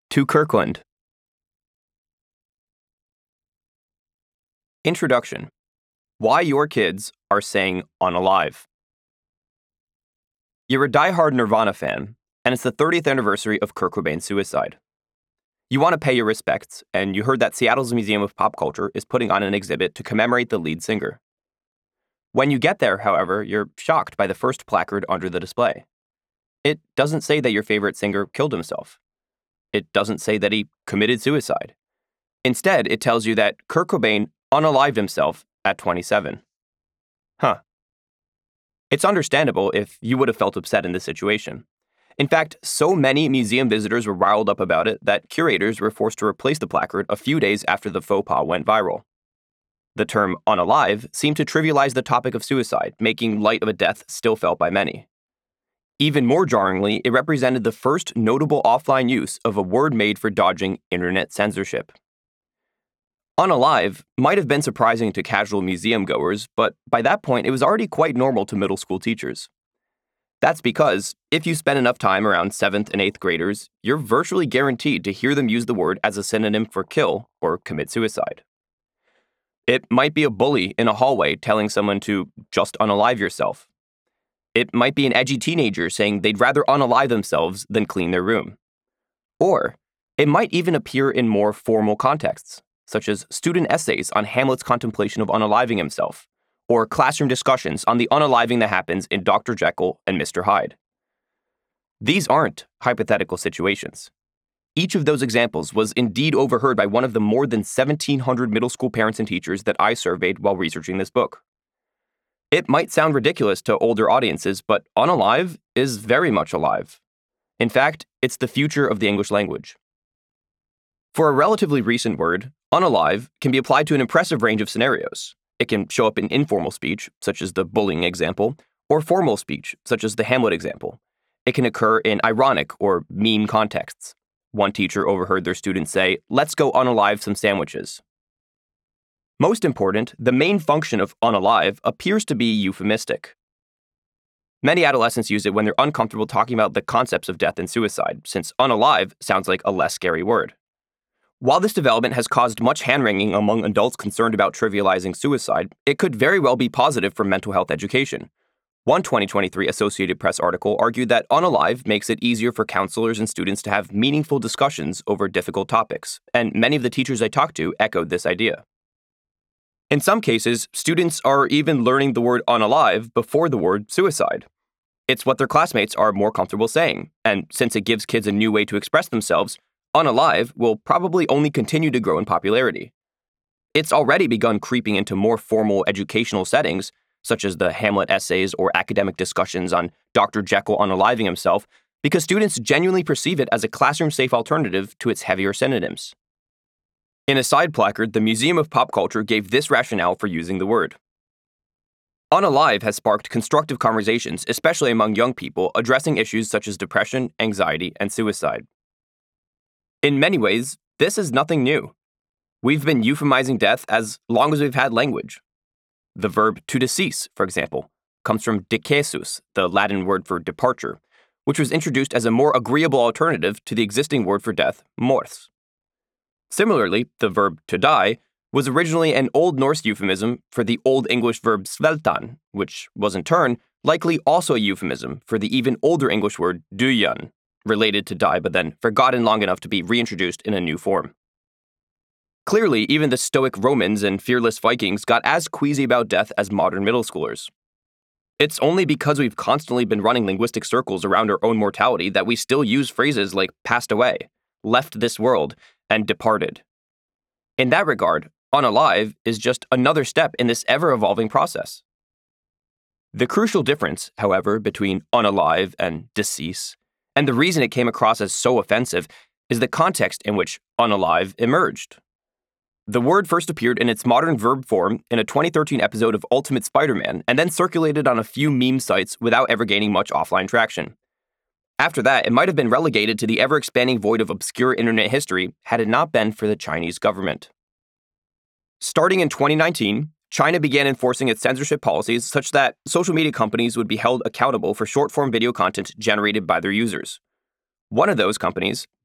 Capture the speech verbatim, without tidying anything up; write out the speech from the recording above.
To Kirkland. Introduction. Why your kids are saying unalive. You're a diehard Nirvana fan, and it's the thirtieth anniversary of Kurt Cobain's suicide. You want to pay your respects, and you heard that Seattle's Museum of Pop Culture is putting on an exhibit to commemorate the lead singer. When you get there, however, you're shocked by the first placard under the display. It doesn't say that your favorite singer killed himself. It doesn't say that he committed suicide. Instead, it tells you that Kurt Cobain unalived himself at twenty-seven. Huh. It's understandable if you would have felt upset in this situation. In fact, so many museum visitors were riled up about it that curators were forced to replace the placard a few days after the faux pas went viral. The term unalive seemed to trivialize the topic of suicide, making light of a death still felt by many. Even more jarringly, it represented the first notable offline use of a word made for dodging internet censorship. Unalive might have been surprising to casual museum goers, but by that point it was already quite normal to middle school teachers. That's because, if you spend enough time around seventh and eighth graders, you're virtually guaranteed to hear them use the word as a synonym for kill or commit suicide. It might be a bully in a hallway telling someone to just unalive yourself. It might be an edgy teenager saying they'd rather unalive themselves than clean their room. Or it might even appear in more formal contexts, such as student essays on Hamlet's contemplation of unaliving himself, or classroom discussions on the unaliving that happens in Doctor Jekyll and Mister Hyde. These aren't hypothetical situations. Each of those examples was indeed overheard by one of the more than seventeen hundred middle school parents and teachers that I surveyed while researching this book. It might sound ridiculous to older audiences, but unalive is very much alive. In fact, it's the future of the English language. For a relatively recent word, unalive can be applied to an impressive range of scenarios. It can show up in informal speech, such as the bullying example, or formal speech, such as the Hamlet example. It can occur in ironic or meme contexts. One teacher overheard their students say, "Let's go unalive some sandwiches." Most important, the main function of unalive appears to be euphemistic. Many adolescents use it when they're uncomfortable talking about the concepts of death and suicide, since unalive sounds like a less scary word. While this development has caused much hand-wringing among adults concerned about trivializing suicide, it could very well be positive for mental health education. One twenty twenty-three Associated Press article argued that unalive makes it easier for counselors and students to have meaningful discussions over difficult topics, and many of the teachers I talked to echoed this idea. In some cases, students are even learning the word unalive before the word suicide. It's what their classmates are more comfortable saying, and since it gives kids a new way to express themselves, unalive will probably only continue to grow in popularity. It's already begun creeping into more formal educational settings, such as the Hamlet essays or academic discussions on Doctor Jekyll unaliving himself, because students genuinely perceive it as a classroom-safe alternative to its heavier synonyms. In a side placard, the Museum of Pop Culture gave this rationale for using the word. Unalive has sparked constructive conversations, especially among young people, addressing issues such as depression, anxiety, and suicide. In many ways, this is nothing new. We've been euphemizing death as long as we've had language. The verb to decease, for example, comes from decesus, the Latin word for departure, which was introduced as a more agreeable alternative to the existing word for death, mors. Similarly, the verb to die was originally an Old Norse euphemism for the Old English verb sveltan, which was in turn likely also a euphemism for the even older English word duyan, related to die but then forgotten long enough to be reintroduced in a new form. Clearly, even the stoic Romans and fearless Vikings got as queasy about death as modern middle schoolers. It's only because we've constantly been running linguistic circles around our own mortality that we still use phrases like passed away, left this world, and departed. In that regard, unalive is just another step in this ever-evolving process. The crucial difference, however, between unalive and decease, and the reason it came across as so offensive, is the context in which unalive emerged. The word first appeared in its modern verb form in a twenty thirteen episode of Ultimate Spider-Man and then circulated on a few meme sites without ever gaining much offline traction. After that, it might have been relegated to the ever-expanding void of obscure internet history had it not been for the Chinese government. Starting in twenty nineteen, China began enforcing its censorship policies such that social media companies would be held accountable for short-form video content generated by their users. One of those companies,